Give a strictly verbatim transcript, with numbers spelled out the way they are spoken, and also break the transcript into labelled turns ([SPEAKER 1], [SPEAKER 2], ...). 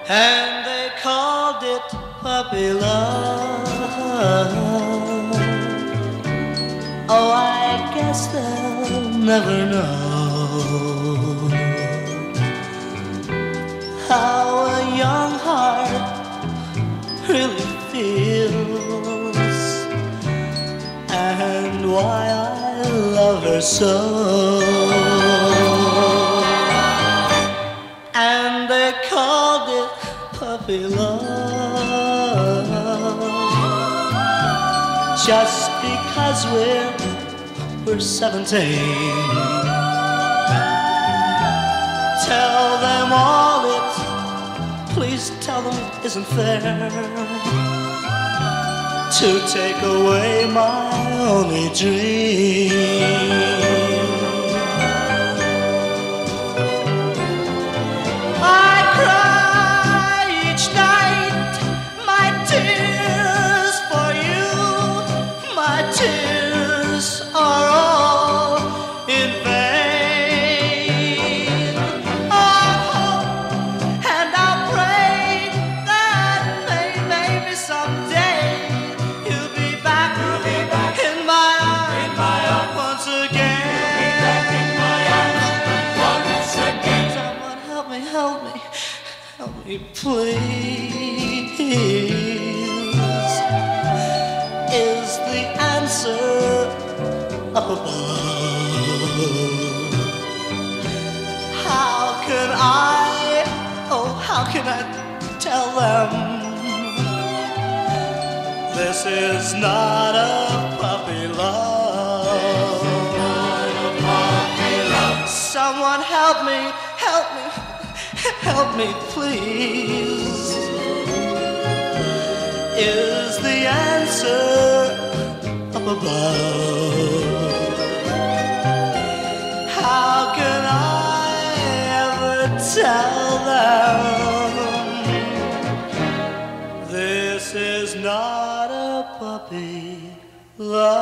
[SPEAKER 1] and they called it puppy love. Oh, I guess they'll never know how a young heart really feels, and why I love her so. And they called it puppy love just because we're we're seventeen. Tell them all it, please tell them it isn't fair to take away my only dream. I cry each night my tears for you. My tears are all in vain. Oh, and I'll pray that may- maybe someday you'll be back, you'll be back in my arms, in my arms once again. You'll be back in my arms once again. Someone help me, help me, help me, please. Is the answer up above? How can I, oh, how can I tell them this is not a puppy love? Someone help me, help me, help me, please. Is the answer up above? How can I ever tell them this is not a puppy love?